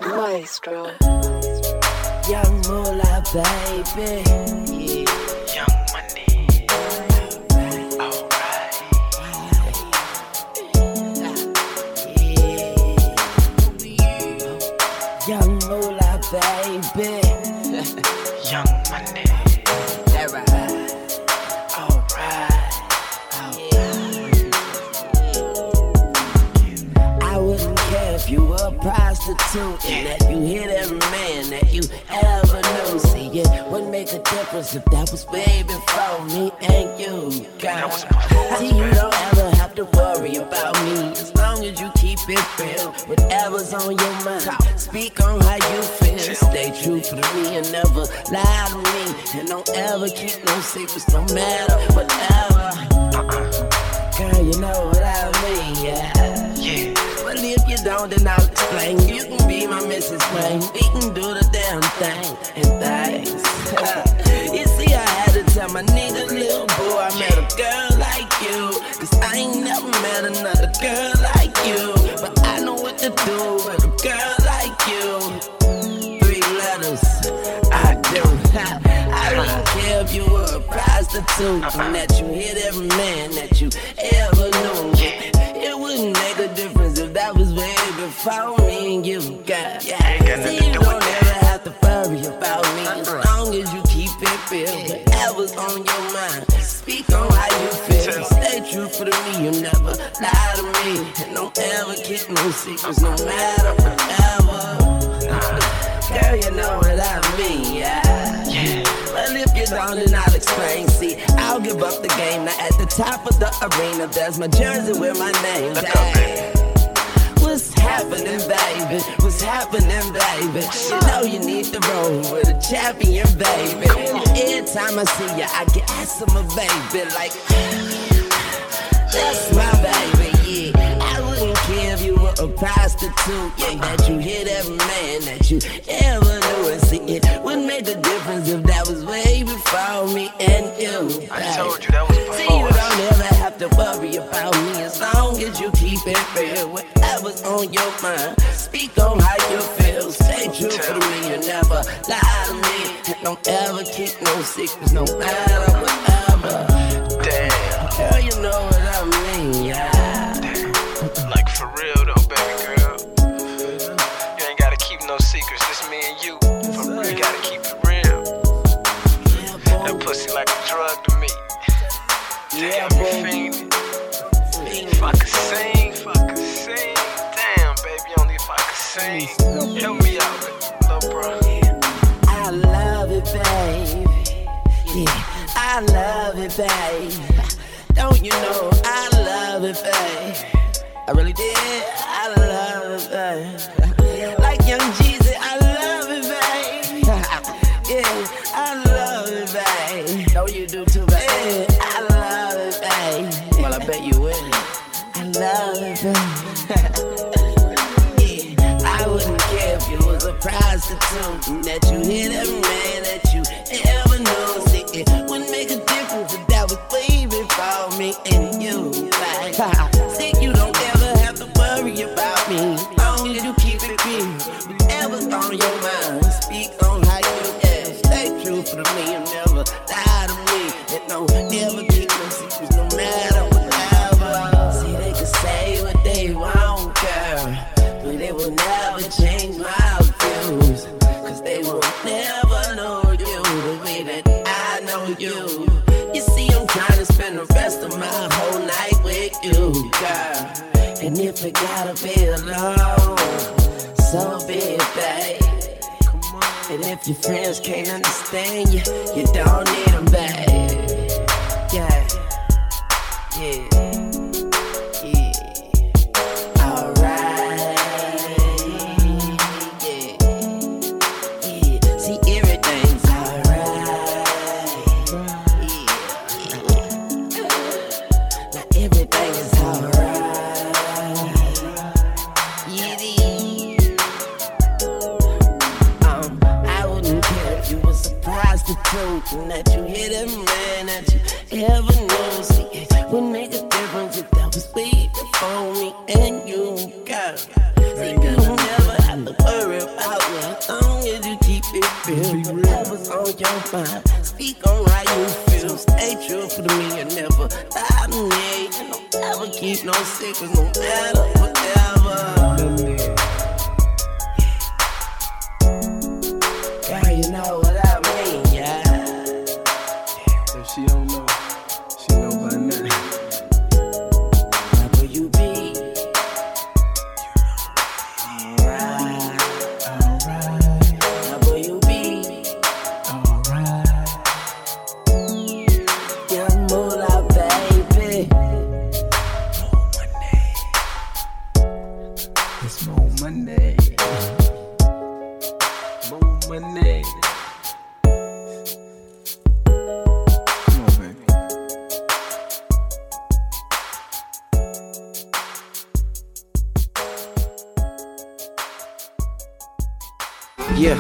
Maestro. Young Moolah, baby. Yeah. Young Money. Alright. Young Moolah, baby. Young Money. I wouldn't care if you were a prostitute and that you hit every man that you ever knew. See, it wouldn't make a difference if that was way before me and you, girl. See, you don't ever have to worry about me as long as you keep it real. Whatever's on your mind, speak on how you feel. Stay true to me and never lie to me, and don't ever keep no secrets, no matter whatever. Girl, you know what I mean, yeah. But if you don't, then I'll explain. You can be my Mrs. Wayne. We can do the damn thing and things. You see, I had to tell my nigga, little boy, I met a girl like you. Cause I ain't never met another girl like you. But I know what to do with a girl like you. 3 letters, I do. I don't care if you were a prostitute and that you hit every man that you ever knew. It wouldn't make a difference if that was way before me and you, girl. See, you don't ever have to worry about me as long as you keep it real. Whatever's on your mind, speak on how you feel. Stay true for me, you never lie to me, and don't ever keep no secrets, no matter whatever. Girl, you know what I mean, yeah. Well, if you don't, then I'll explain. See, I'll give up the game. Now at the top of the arena, there's my jersey with my name tag. What's happening, baby? What's happening, baby? You know you need to roll with a champion, baby. Every time I see you, I get asked my baby, like, that's my baby, yeah. I wouldn't care if you were a prostitute, yeah. That you hit every man that you ever knew. And see, it wouldn't make a difference if that was way before me and you. I told you that was before. See, you don't ever have to worry about me as long as you keep it real. Whatever's on your mind, speak on how you feel. Stay true to me, you never lie to me, and don't ever keep no secrets, no matter whatever. Damn. Girl, you know what I mean, yeah. Like for real though, baby girl. You ain't gotta keep no secrets, just me and you. For real, you gotta keep it real. That pussy like a drug to me. Yeah, Damn, boy. you fiendin'. If I could sing, damn, baby, only if I could sing. Help me out, little bro. I love it, baby. Yeah, I love it, baby. Don't you know I love it, baby? I really did. I love it, baby. Like Young Jeezy, I love it, baby. Yeah, I love it, baby. Know you do too, baby. I love it, baby. Well, I bet you will. I love it, baby. Yeah, I wouldn't care if you was a prostitute and that you hit every man that you ever knew. See, it wouldn't make a difference if that was way before me and you. Like, see, you don't ever have to worry about me as long as you keep it real. Whatever's on your mind, speak on how you feel. Stay true for me and never lie to me, and don't ever keep no secrets, no matter whatever. See, they can say what they want, girl, but they will never change my views, cause they will never know you the way that I know you. You see, I'm trying to spend the rest of my whole night with you, girl. And if it gotta be alone, so be it, babe. And if your friends can't understand you, you don't need them, babe. Yeah, yeah, yeah. Alright, yeah, yeah. See, everything's alright. Yeah. Now everything is alright. Yeah, I wouldn't care if you was surprised to prove that you hit every man that you ever knew. See, it wouldn't make a difference if that was way before me and you, girl. See, you don't never have to worry about feel. Whatever's on your mind, speak on how you feel. Stay true to me and never lie to me. And don't ever keep no secrets, no matter whatever. Yeah, you know what I mean, yeah. If she don't know, she know by now. Where will you be? Alright. Where will you be? Young Moolah, baby. It's more money. More money. Come on, baby. Yeah.